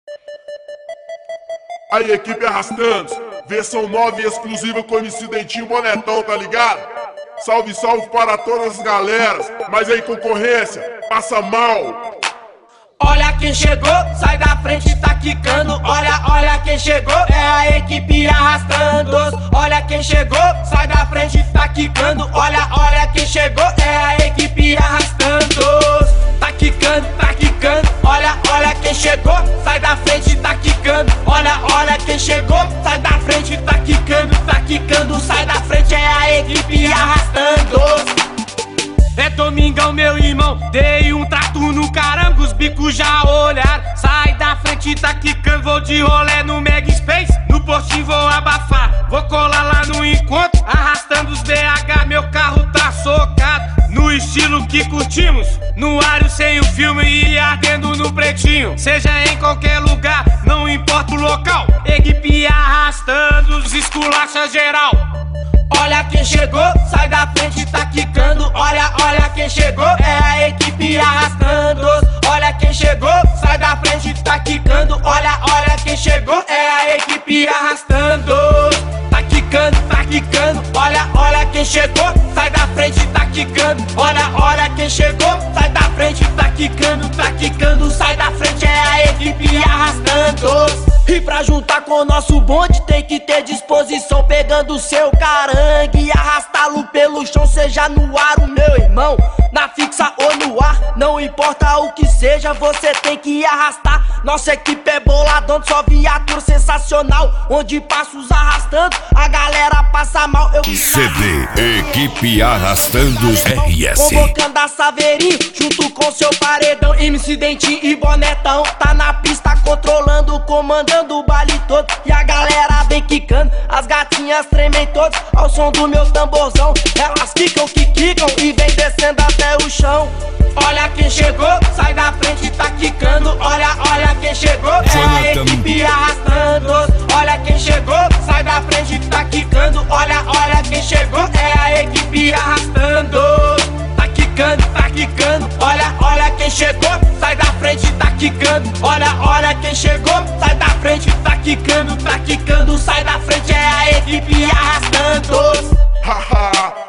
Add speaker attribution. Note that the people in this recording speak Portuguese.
Speaker 1: Aí, equipe arrastando, versão nova e exclusiva com MC Dentinho Bonetão, tá ligado? Salve, salve para todas as galeras, mas aí concorrência, passa mal.
Speaker 2: Olha quem chegou, sai da frente, tá quicando. Olha quem chegou, é a equipe arrastando. Olha quem chegou, sai da frente, tá quicando. Olha quem chegou, é a equipe arrastando. Tá quicando, tá quicando. Olha quem chegou, sai da frente, tá quicando. Olha quem chegou, sai da frente, tá quicando, sai da frente, é a equipe arrastando. É domingão, meu irmão, dei um trato no caramba, os bicos já olharam. Sai da frente, tá quicando, vou de rolê no Mega Space. No postinho vou abafar, vou colar lá no encontro. Arrastando os BH, meu carro tá socado. No estilo que curtimos, no ário sem o filme e ardendo no pretinho. Seja em qualquer lugar, não importa o local. Equipe arrastando, os esculacha geral. Olha quem chegou, sai da frente, tá quicando. Olha quem chegou, é a equipe arrastando. Olha quem chegou, sai da frente, tá quicando. Olha quem chegou, é a equipe arrastando. Tá quicando, tá quicando. Olha quem chegou, sai da frente, tá quicando. Olha quem chegou, sai da frente, tá quicando, sai da frente, é a equipe arrastando. E pra juntar com o nosso bonde tem que ter disposição. Pegando o seu carangue e arrastá-lo pelo chão. Seja no ar, o meu irmão, na fixa ou no ar, não importa o que seja, você tem que arrastar. Nossa equipe é boladão, só viatura sensacional. Onde passos arrastando, a galera passa mal.
Speaker 3: CD Equipe Arrastando RS,
Speaker 2: convocando a Saveirinho junto com seu paredão. MC Dentinho e Bonetão tá na pista controlando, comandando o baile todo. E a galera vem quicando, as gatinhas tremem todas ao som do meu tamborzão. Elas quicam, que quicam e vem descendo até o chão. Olha quem chegou, sai da frente, tá quicando. Olha quem chegou, é a equipe arrastando. Olha quem chegou, sai da frente, tá quicando. Olha quem chegou, é a equipe arrastando. Tá quicando, tá quicando. Olha quem chegou, sai da frente, tá quicando. Olha quem chegou, sai da frente, tá quicando, sai da frente, é a equipe arrastando.
Speaker 1: Haha,